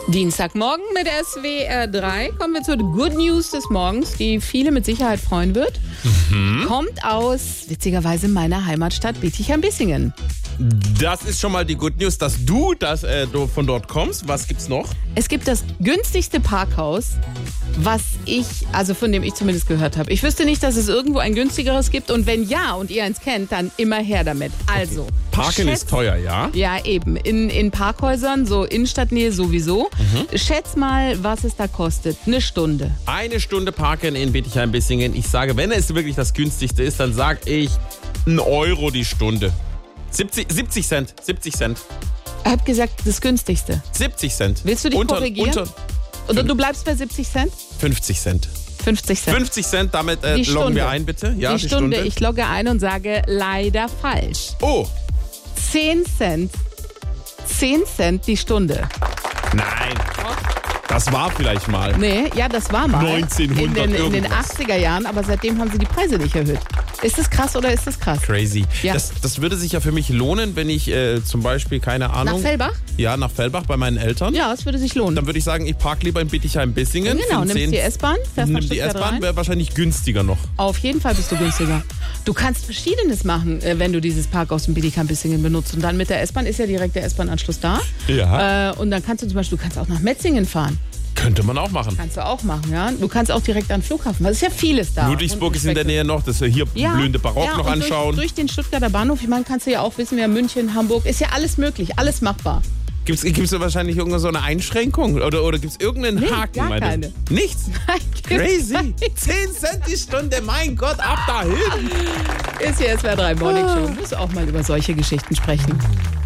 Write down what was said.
Dienstagmorgen mit SWR 3 kommen wir zur Good News des Morgens, die viele mit Sicherheit freuen wird. Kommt aus, witzigerweise, meiner Heimatstadt Bietigheim-Bissingen. Das ist schon mal die Good News, dass du von dort kommst. Was gibt's noch? Es gibt das günstigste Parkhaus, von dem ich zumindest gehört habe. Ich wüsste nicht, dass es irgendwo ein günstigeres gibt. Und wenn ja und ihr eins kennt, dann immer her damit. Also, Parken ist teuer, ja? Ja, eben. In Parkhäusern, so Innenstadtnähe sowieso. Schätz mal, was es da kostet. Eine Stunde. Eine Stunde Parken in Bietigheim-Bissingen. Ich sage, wenn es wirklich das günstigste ist, dann sage ich €1 die Stunde. 70 Cent. 70 Cent. Er hat gesagt, das günstigste. 70 Cent. Willst du dich korrigieren? Oder du bleibst bei 70 Cent? 50 Cent. 50 Cent. 50 Cent, damit Die loggen Stunde. wir ein, bitte. Ja, die Stunde. Ich logge ein und sage leider falsch. Oh, 10 Cent. 10 Cent die Stunde. nein. Das war vielleicht mal. Nee, ja, das war mal. 1900 in den irgendwas. 80er Jahren, aber seitdem haben sie die Preise nicht erhöht. Ist das krass oder ist das krass? Crazy. Ja. Das würde sich ja für mich lohnen, wenn ich zum Beispiel, keine Ahnung... Nach Fellbach? Ja, nach Fellbach bei meinen Eltern. Ja, es würde sich lohnen. Dann würde ich sagen, ich parke lieber in Bietigheim-Bissingen. Genau, Für nimmst die S-Bahn, fährst nach Nimm die Stuttgart S-Bahn, rein. wäre wahrscheinlich günstiger noch. Auf jeden Fall bist du günstiger. Du kannst Verschiedenes machen, wenn du dieses Parkhaus in Bietigheim-Bissingen benutzt. Und dann mit der S-Bahn ist ja direkt der S-Bahn-Anschluss da. Ja. Und dann kannst du zum Beispiel, auch nach Metzingen fahren. Könnte man auch machen. Kannst du auch machen, ja. Du kannst auch direkt an den Flughafen, weil es ist ja vieles da. Ludwigsburg ist in der Nähe noch, das wir hier blühende Barock noch und anschauen. Durch den Stuttgarter Bahnhof, ich meine, kannst du ja auch wissen, München, Hamburg, ist ja alles möglich, alles machbar. Gibt's da wahrscheinlich irgendeine so eine Einschränkung? Oder gibt es irgendeinen Haken? gar keine. Nichts? Nein, Crazy. gibt's 10 Cent die Stunde, mein Gott, ab dahin. nicht. Ist hier SWR 3 Morning Show. Muss auch mal über solche Geschichten sprechen.